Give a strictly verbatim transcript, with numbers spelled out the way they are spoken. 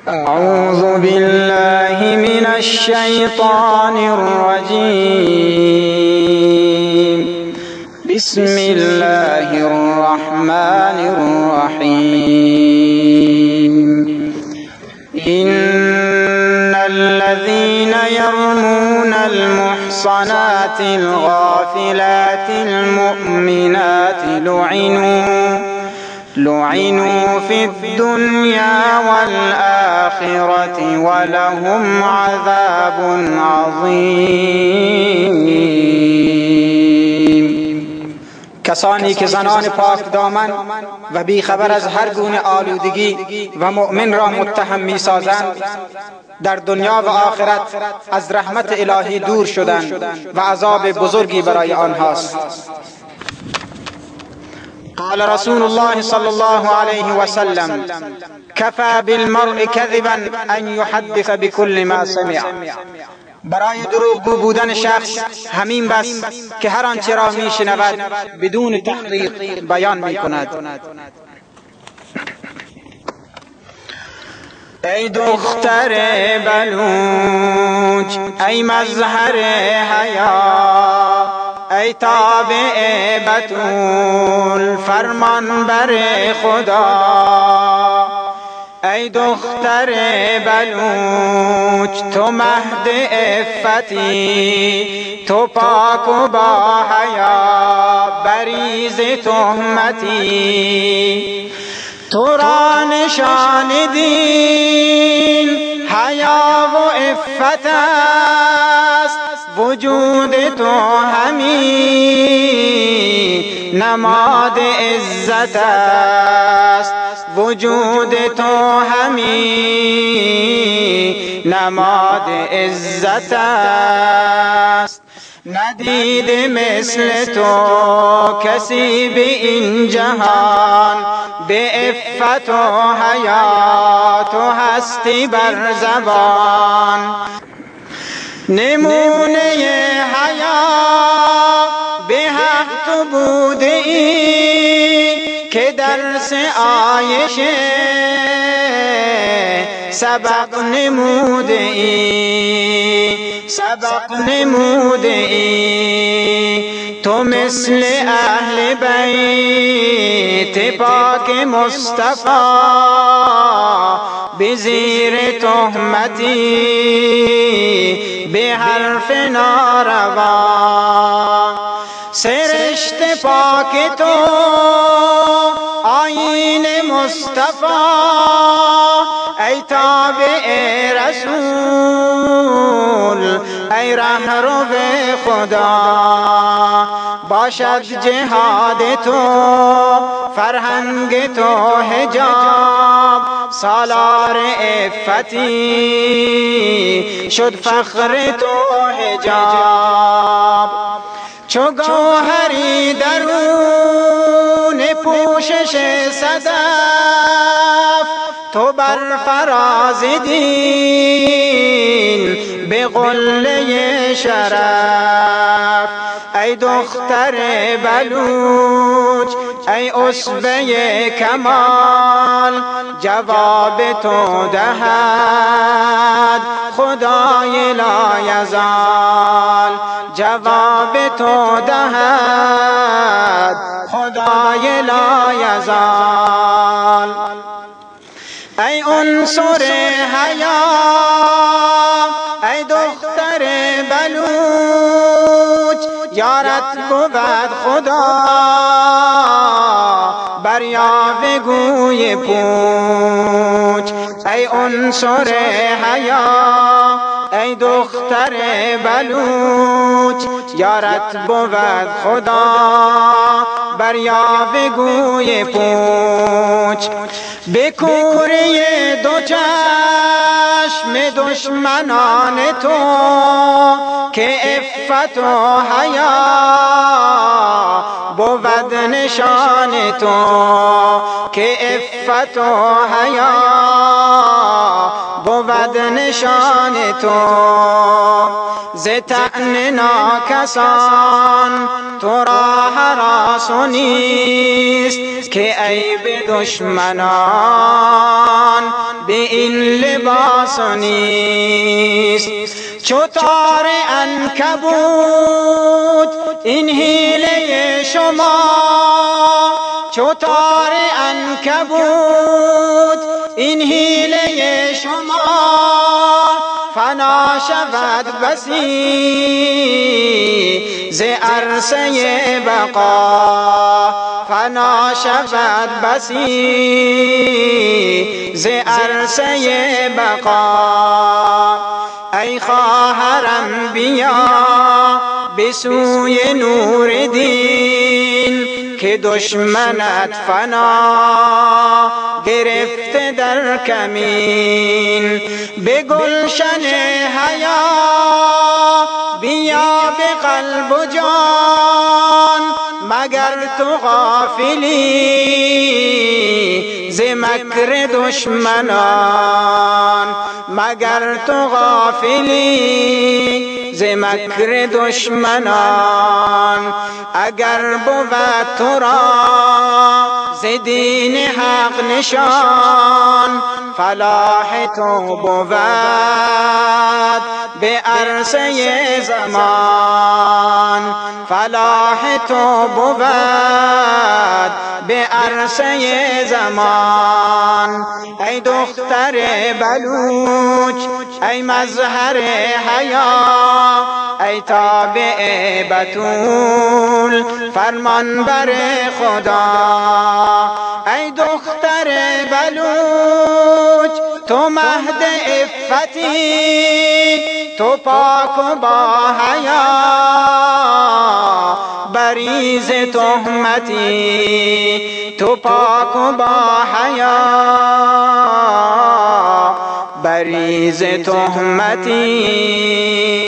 أعوذ بالله من الشيطان الرجيم. بسم الله الرحمن الرحيم. إن الذين يرمون المحصنات الغافلات المؤمنات لعنوا لعنوا في الدنيا والآخرة ولهم عذاب عظیم. کسانی که زنان پاک دامن و بیخبر از هر گونه آلودگی و مؤمن را متهم می سازند در دنیا و آخرت از رحمت الهی دور شدند و عذاب بزرگی برای آنهاست. قال رسول الله صلى الله عليه وسلم: كفى بالمرء كذبا ان يحدث بكل ما سمع. برای دروغگو بودن شخص همین بس که هر آنچه را میشنود بدون تحقیق بیان میکند. ای دختر بلوچ، ای مظهر حیا، ای تابع بتول فرمان بر خدا. ای دختر بلوچ، تو مهد عفتی، تو پاک و با حیا، بریز تهمتی. تو را نشان دین حیا و عفت است، وجود تو همی نماد عزت است. وجود تو همی نماد عزت است. ندیده مثل تو کسی به این جهان، به عفت و حیات و هستی بر زبان. نمونه حیا به حق تو بوده ای که درس عایشه سبق نموده ای، سبق نموده ای. تو مثل اهل بیت پاک مصطفی به زیر تهمتی، به حرف ناروا. سرشت پاک تو آیین مصطفی، ای تابع رسول، ای رهرو خدا. باشد جهاد تو فرهنگ تو حجاب، سالار عفتی شد فخر تو حجاب. چو گوهری درون پوشش صدف، تو بر فراز دین به قله شرف. ای دختر بلوچ، ای اسوه کمال، جواب تو دهد خدای لایزال. جواب تو دهد خدای لایزال. ای عنصر حیا، ای دختر بلوچ، یارت بود خدا بر یاوه گوی پوچ. ای عنصر حیا، ای دختر بلوچ، یارت بود خدا بر یاوه گوی پوچ. به کوره دو چشم دشمنان تو که عفت و حیا بود نشان تو، که عفت و حیا بود نشان تو. ز طعن ناکسان تو را هراس نیست، که عیب دشمنان به این لباس لباس نیست. چو تار عنکبوت این حیله شما، چو تار عنکبوت این حیله شما، فنا شود بسی ز عرصه بقا، فنا شود بسی ز عرصه بقا. ای خواهرم بیا به سوی نور دین، که دشمنت فنا گرفته در کمین. به گلشن حیا بیا به قلب و جان، مگر تو غافلی ز مکر دشمنان، مگر تو غافلی ز مکر دشمنان. اگر بود تو را ز دین حق نشان، فلاح تو بود به عرصه زمان، فلاح تو بود به عرصه زمان. ای دختر بلوچ ای مظهر حیا، ای تابع بتول فرمان بر خدا. ای دختر بلوچ تو مهد عفتی، تو پاک و با حیا بریز تهمتی، تو پاک و با حیا بریز تهمتی.